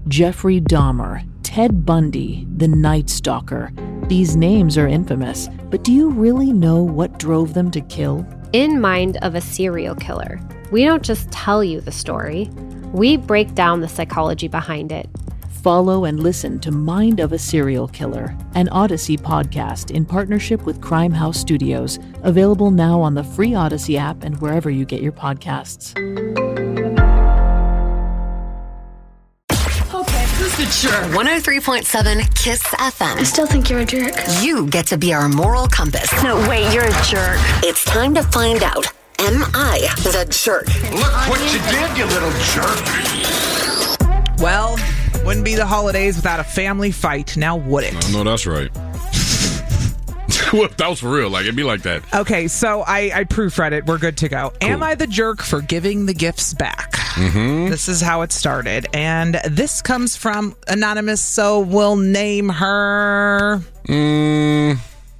Jeffrey Dahmer, Ted Bundy, the Night Stalker. These names are infamous, but do you really know what drove them to kill? In Mind of a Serial Killer, we don't just tell you the story, we break down the psychology behind it. Follow and listen to Mind of a Serial Killer, an Odyssey podcast in partnership with Crime House Studios, available now on the free Odyssey app and wherever you get your podcasts. The Jerk. 103.7 KISS FM. I still think you're a jerk. You get to be our moral compass. No, wait, you're a jerk. It's time to find out. Am I the jerk? Look what you did, you little jerk. Well, wouldn't be the holidays without a family fight, now would it? No, that's right. That was for real. Like, it'd be like that. Okay, so I proofread it. We're good to go. Cool. Am I the jerk for giving the gifts back? Mm-hmm. This is how it started. And this comes from Anonymous, so we'll name her... Gwen.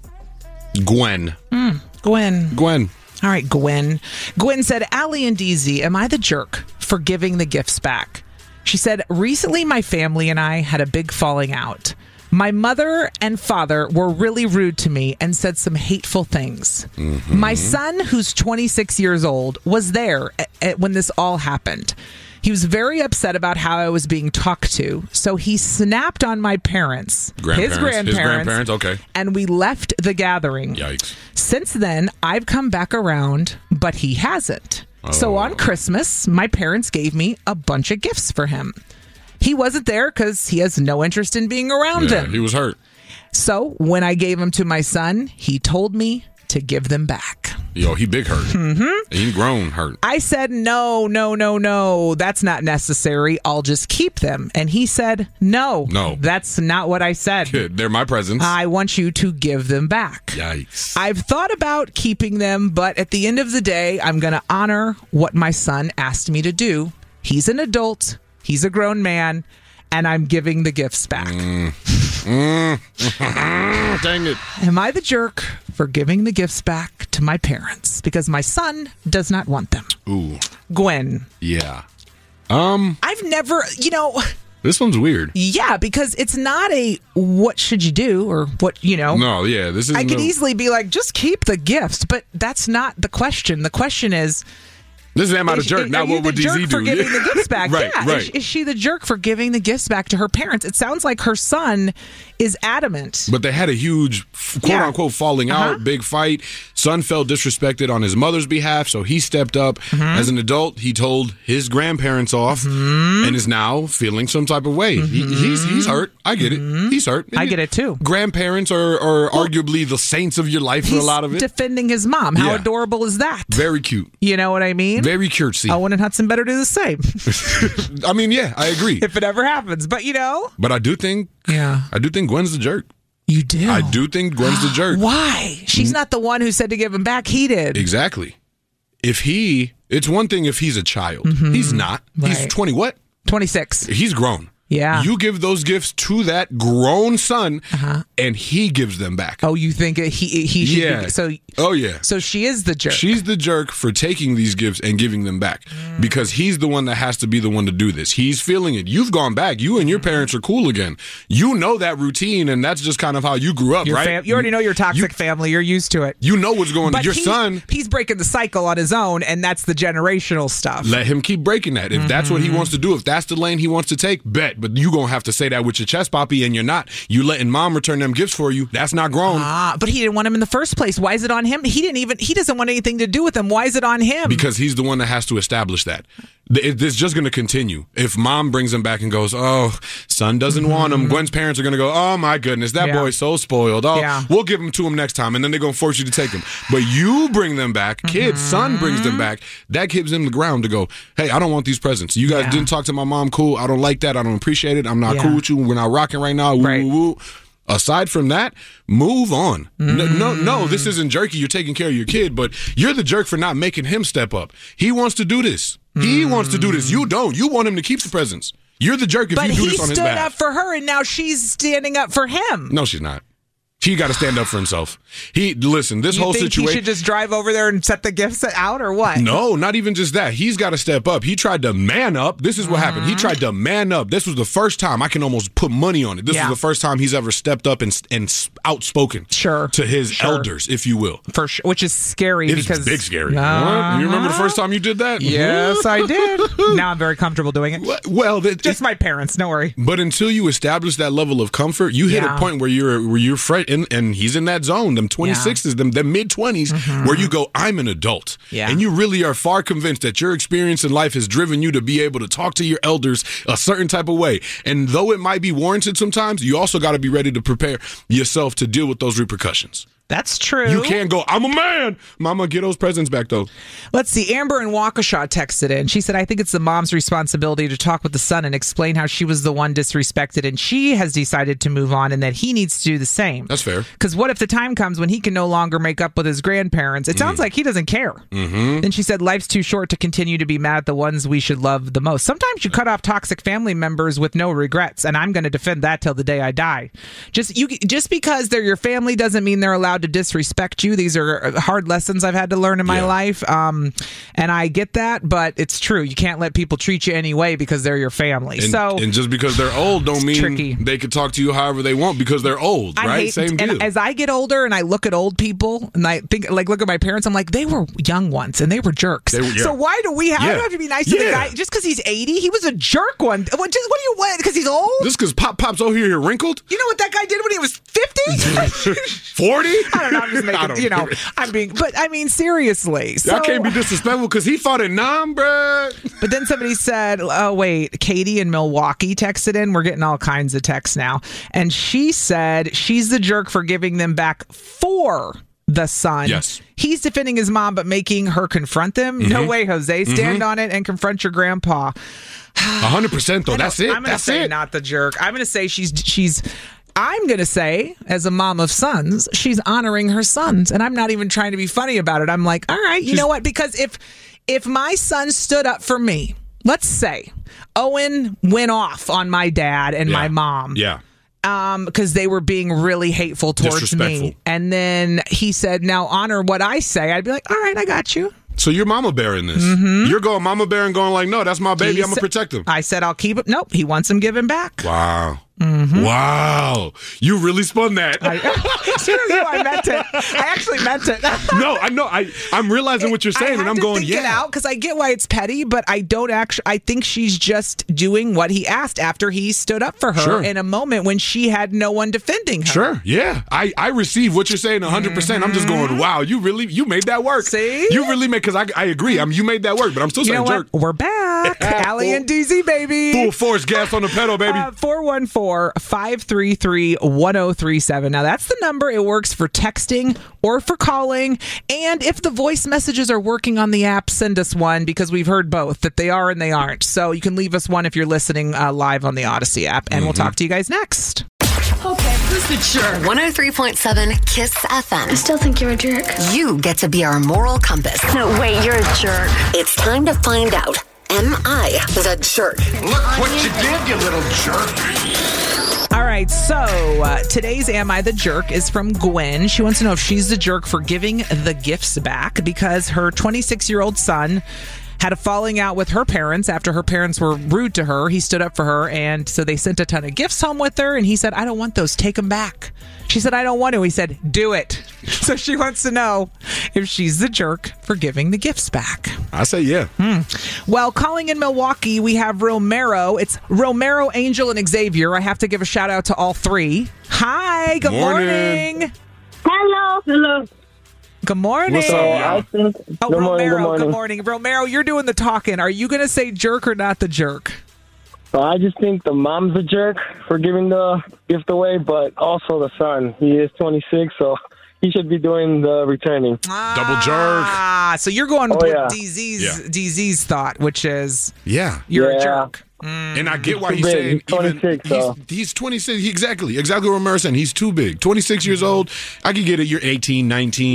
Gwen. All right, Gwen. Gwen said, Allie and DZ, am I the jerk for giving the gifts back? She said, recently my family and I had a big falling out. My mother and father were really rude to me and said some hateful things. Mm-hmm. My son, who's 26 years old, was there when this all happened. He was very upset about how I was being talked to, so he snapped on my parents, his grandparents, okay, and we left the gathering. Yikes. Since then, I've come back around, but he hasn't. Oh. So on Christmas, my parents gave me a bunch of gifts for him. He wasn't there because he has no interest in being around him. He was hurt. So when I gave them to my son, he told me to give them back. Yo, he big hurt. Mm-hmm. He grown hurt. I said, no. That's not necessary. I'll just keep them. And he said, no. That's not what I said. They're my presents. I want you to give them back. Yikes. I've thought about keeping them, but at the end of the day, I'm going to honor what my son asked me to do. He's an adult. He's a grown man, and I'm giving the gifts back. Dang it. Am I the jerk for giving the gifts back to my parents? Because my son does not want them. Ooh. Gwen. Yeah. I've never, This one's weird. Yeah, because it's not a what should you do or what, No, yeah. This is. I could easily be like, just keep the gifts, but that's not the question. The question is, this is am I the jerk? Now what would DZ do? For giving the gifts back? Right. Is she the jerk for giving the gifts back to her parents? It sounds like her son is adamant. But they had a huge quote-unquote falling out, big fight. Son felt disrespected on his mother's behalf, so he stepped up. As an adult, he told his grandparents off and is now feeling some type of way. He's hurt. I get it. He's hurt. I get it, too. Grandparents are arguably the saints of your life for a lot of it. He's defending his mom. How adorable is that? Very cute. You know what I mean? Very cutesy. Owen and Hudson better do the same. I mean, yeah, I agree. If it ever happens. But, But I do think Gwen's the jerk. You do? I do think Gwen's the jerk. Why? She's not the one who said to give him back. He did. Exactly. It's one thing if he's a child. He's not. Right. He's 20 what? 26. He's grown. Yeah. You give those gifts to that grown son, and he gives them back. Oh, you think he should be? So, oh, yeah. So she is the jerk. She's the jerk for taking these gifts and giving them back because he's the one that has to be the one to do this. He's feeling it. You've gone back. You and your parents are cool again. You know that routine, and that's just kind of how you grew up, right? You already know your toxic family. You're used to it. You know what's going on. Your son. He's breaking the cycle on his own, and that's the generational stuff. Let him keep breaking that. If that's what he wants to do, if that's the lane he wants to take, bet. But you going to have to say that with your chest, Poppy, and you're not. You letting mom return them gifts for you. That's not grown. But he didn't want him in the first place. Why is it on him? He doesn't want anything to do with them. Why is it on him? Because he's the one that has to establish that. It's just going to continue. If mom brings him back and goes, oh, son doesn't want him, Gwen's parents are going to go, oh my goodness, that boy's so spoiled. Oh, we'll give him to him next time. And then they're going to force you to take him. But you bring them back, son brings them back. That gives him the ground to go, hey, I don't want these presents. You guys didn't talk to my mom. Cool. I don't like that. I don't appreciate it. I'm not cool with you. We're not rocking right now. Woo, woo, woo. Aside from that, move on. No, this isn't jerky. You're taking care of your kid, but you're the jerk for not making him step up. He wants to do this. He wants to do this. You don't. You want him to keep the presents. You're the jerk if you do this on his behalf. But he stood up for her, and now she's standing up for him. No, she's not. He got to stand up for himself. This whole situation. He should just drive over there and set the gifts out, or what? No, not even just that. He's got to step up. He tried to man up. This is what happened. He tried to man up. This was the first time, I can almost put money on it. This was the first time he's ever stepped up and outspoken to his elders, if you will. For sure, which is scary. It's big scary. What? You remember the first time you did that? Yes, I did. Now I'm very comfortable doing it. Well, just my parents. Don't worry. But until you establish that level of comfort, you hit a point where you're and he's in that zone, them 26s, them mid-20s, where you go, I'm an adult. Yeah. And you really are far convinced that your experience in life has driven you to be able to talk to your elders a certain type of way. And though it might be warranted sometimes, you also got to be ready to prepare yourself to deal with those repercussions. That's true. You can't go, I'm a man. Mama, get those presents back, though. Let's see. Amber in Waukesha texted in. She said, I think it's the mom's responsibility to talk with the son and explain how she was the one disrespected, and she has decided to move on and that he needs to do the same. That's fair. Because what if the time comes when he can no longer make up with his grandparents? It sounds like he doesn't care. Then she said, life's too short to continue to be mad at the ones we should love the most. Sometimes you cut off toxic family members with no regrets, and I'm going to defend that till the day I die. Just because they're your family doesn't mean they're allowed to disrespect you. These are hard lessons I've had to learn in my life. And I get that, but it's true. You can't let people treat you any way because they're your family. And just because they're old don't mean they can talk to you however they want because they're old, right? Same deal. And as I get older and I look at old people and I think, look at my parents, I'm like, they were young once and they were jerks. So why do we have to be nice to the guy? Just because he's 80, he was a jerk one. What do you want? Because he's old? Just because Pop's over here wrinkled? You know what that guy did when he was 50? 40? I don't know. I'm just making, I'm being, but I mean, seriously. Y'all can't be disrespectful because he fought in Nam, bruh. But then somebody said, oh, wait, Katie in Milwaukee texted in. We're getting all kinds of texts now. And she said she's the jerk for giving them back for the son. Yes. He's defending his mom, but making her confront them. No way, Jose. Stand on it and confront your grandpa. 100%, though. That's it. I'm going to say not the jerk. I'm going to say I'm going to say, as a mom of sons, she's honoring her sons. And I'm not even trying to be funny about it. I'm like, all right, you know what? Because if my son stood up for me, let's say Owen went off on my dad and my mom. Yeah. Because they were being really hateful towards me. And then he said, now honor what I say. I'd be like, all right, I got you. So you're mama bear in this. You're going mama bear and going like, no, that's my baby. I'm going to protect him. I said, I'll keep it. Nope. He wants him given back. Wow. Wow. You really spun that. I meant it. I actually meant it. No, I know. I'm realizing what you're saying, and I'm going, think it out because I get why it's petty, but I don't actually. I think she's just doing what he asked after he stood up for her in a moment when she had no one defending her. Sure. Yeah. I receive what you're saying 100%. I'm just going, wow, you made that work. See? You really made, because I agree. You made that work, but I'm still saying jerk. We're back. Allie and DZ, baby. Full force gas on the pedal, baby. 414-533-1037. Now, that's the number. It works for texting or for calling. And if the voice messages are working on the app, send us one because we've heard both, that they are and they aren't. So you can leave us one if you're listening live on the Odyssey app. And we'll talk to you guys next. Okay, who's the jerk? 103.7 KISS FM. I still think you're a jerk. You get to be our moral compass. No, wait, you're a jerk. It's time to find out. Am I the jerk? Look what you did, you little jerk. All right, so today's Am I the Jerk is from Gwen. She wants to know if she's the jerk for giving the gifts back because her 26-year-old son had a falling out with her parents after her parents were rude to her. He stood up for her, and so they sent a ton of gifts home with her, and he said, I don't want those. Take them back. She said, I don't want to. He said, do it. So she wants to know if she's the jerk for giving the gifts back. I say yeah. Well, calling in Milwaukee, we have Romero. It's Romero, Angel, and Xavier. I have to give a shout out to all three. Hi, good morning. Hello. Good morning. What's up, y'all? Romero, good morning. Romero, you're doing the talking. Are you going to say jerk or not the jerk? Well, I just think the mom's a jerk for giving the gift away, but also the son. He is 26, so he should be doing the returning. Double jerk. So you're going with DZ's thought, which is you're a jerk. And I get why he's saying he's 26, he's 26. Exactly what Romero's saying. He's too big. 26 years old. I could get it. You're 18, 19,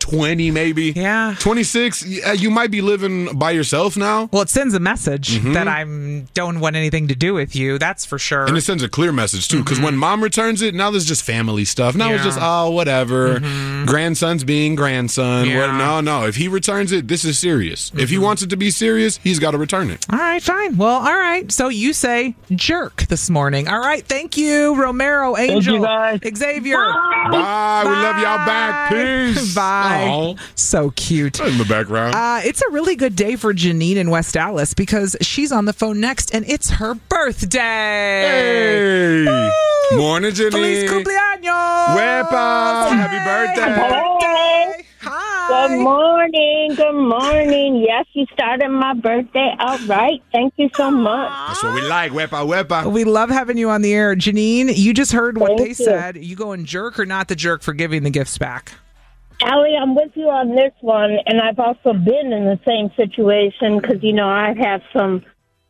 20 maybe. Yeah. 26, you might be living by yourself now. Well, it sends a message that I don't want anything to do with you. That's for sure. And it sends a clear message, too, because when mom returns it, now there's just family stuff. Now it's just, whatever. Grandson's being grandson. Yeah. No. If he returns it, this is serious. If he wants it to be serious, he's got to return it. All right, fine. Well, all right. So you say jerk this morning. All right. Thank you, Romero, Angel, Xavier. Bye. We love y'all back. Peace. Bye. Aww. So cute. In the background. It's a really good day for Janine in West Dallas because she's on the phone next and it's her birthday. Hey. Woo! Morning, Janine. Feliz cumpleaños. Wepa. Happy birthday. Hi. Good morning. Yes, you started my birthday out right. Thank you so much. That's what we like. Wepa. We love having you on the air. Janine, you just heard what they said. You going jerk or not the jerk for giving the gifts back? Allie, I'm with you on this one, and I've also been in the same situation because, I have some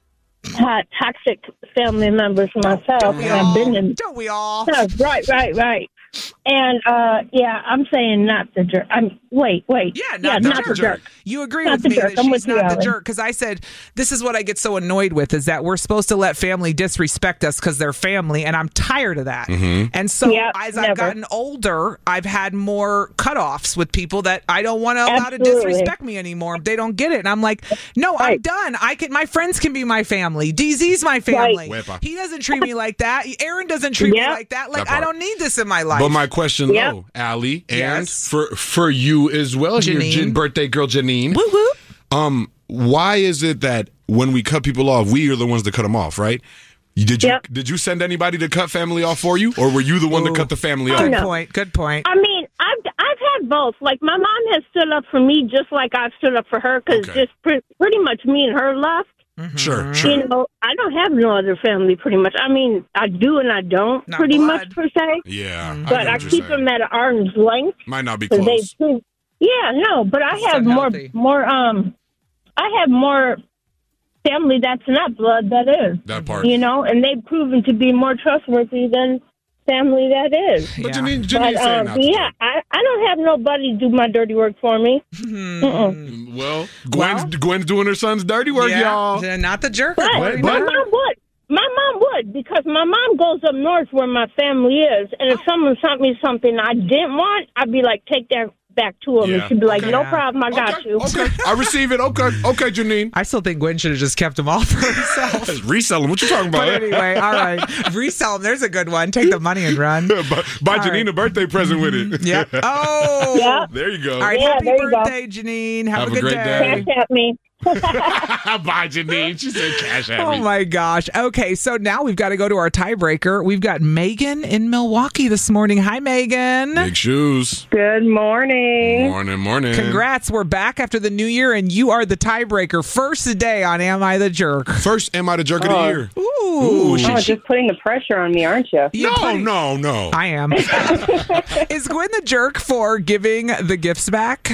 toxic family members myself, and I've been in. Don't we all? Right. And, I'm saying not the jerk. Wait. Yeah, not the jerk. You agree not with the me jerk. that I'm she's with you, not the Allie. jerk. Because I said, this is what I get so annoyed with, is that we're supposed to let family disrespect us because they're family, and I'm tired of that. And so as I've gotten older, I've had more cutoffs with people that I don't want to allow to disrespect me anymore. They don't get it. And I'm like, no, I'm done. My friends can be my family. DZ's my family. Right. He doesn't treat me like that. Aaron doesn't treat me like that. Like, I don't need this in my life. But my question, though, Allie, and for you as well, Janine. your birthday girl, Janine. Woo woo. Why is it that when we cut people off, we are the ones that cut them off, right? Did you send anybody to cut family off for you, or were you the one to cut the family off? Good point. I mean, I've had both. Like, my mom has stood up for me just like I've stood up for her because just pretty much me and her left. Sure. I don't have no other family, pretty much. I mean, I do and I don't, Not pretty blood. much, per se. Yeah. But I keep them at an arm's length. Might not be close. But I have more. I have more family that's not blood that is. That part. And they've proven to be more trustworthy than family that is. But Janine saying that. I don't have nobody do my dirty work for me. Well, Gwen's doing her son's dirty work, y'all. Not the jerk. But my mom would. My mom would, because my mom goes up north where my family is, and if someone sent me something I didn't want, I'd be like, take that back to him. And she'd be like, no problem, I got you. Okay, I receive it. Okay, Janine. I still think Gwen should have just kept them all for herself. Resell them. What you talking about? But anyway, all right. Resell them. There's a good one. Take the money and run. Buy Janine a birthday present with it. Yep. Oh. There you go. All right. Happy birthday, Janine. Have a good great day. Cash at me. Bye, Janine. She said cash at me. Oh, my gosh. Okay, so now we've got to go to our tiebreaker. We've got Megan in Milwaukee this morning. Hi, Megan. Big shoes. Good morning. Morning. Congrats. We're back after the new year, and you are the tiebreaker. First day on Am I the Jerk? First Am I the Jerk of the year? Ooh. Just putting the pressure on me, aren't you? No. I am. Is Gwen the jerk for giving the gifts back?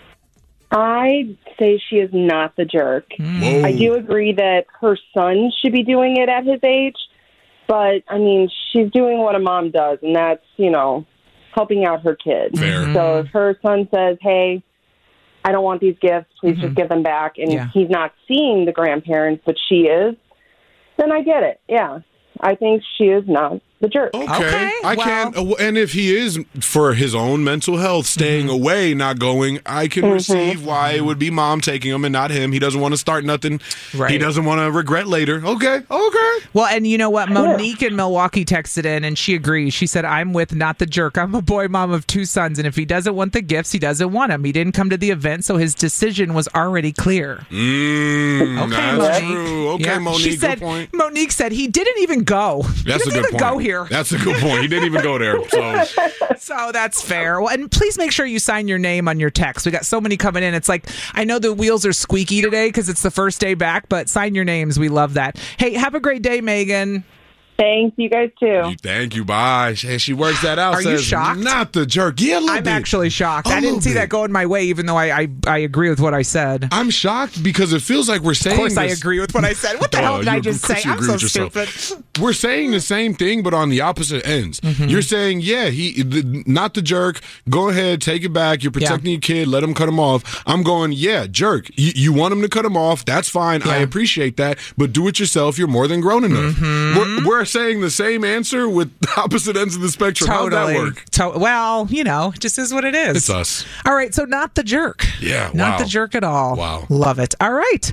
I say she is not the jerk. Whoa. I do agree that her son should be doing it at his age, but, I mean, she's doing what a mom does, and that's, helping out her kid. Fair. So if her son says, hey, I don't want these gifts, please just give them back, and he's not seeing the grandparents, but she is, then I get it. Yeah. I think she is not the jerk. Okay. I can. And if he is, for his own mental health, staying away, not going, I can receive why it would be mom taking him and not him. He doesn't want to start nothing. Right. He doesn't want to regret later. Okay. Well, and you know what? Monique in Milwaukee texted in, and she agrees. She said, I'm with not the jerk. I'm a boy mom of 2 sons, and if he doesn't want the gifts, he doesn't want them. He didn't come to the event, so his decision was already clear. Okay, that's true. Okay, Monique, she said, good point. Monique said he didn't even go. That's a good point. Go here. That's a good point. He didn't even go there. So that's fair. Well, and please make sure you sign your name on your text. We got so many coming in. It's like, I know the wheels are squeaky today because it's the first day back, but sign your names. We love that. Hey, have a great day, Megan. Thanks, you guys too. Thank you. Bye. And she works that out. Are you shocked? Not the jerk. Yeah, I'm actually shocked. I didn't see that going my way, even though I agree with what I said. I'm shocked because it feels like we're saying. Of course, I agree with what I said. What the hell did I just say? I'm so stupid. We're saying the same thing, but on the opposite ends. Mm-hmm. You're saying, not the jerk. Go ahead, take it back. You're protecting your kid. Let him cut him off. I'm going, jerk. You want him to cut him off. That's fine. I appreciate that. But do it yourself. You're more than grown enough. Mm-hmm. We're saying the same answer with opposite ends of the spectrum. Totally. How'd that work? Well, it just is what it is. It's us. All right, so not the jerk. Yeah, Not the jerk at all. Wow. Love it. All right.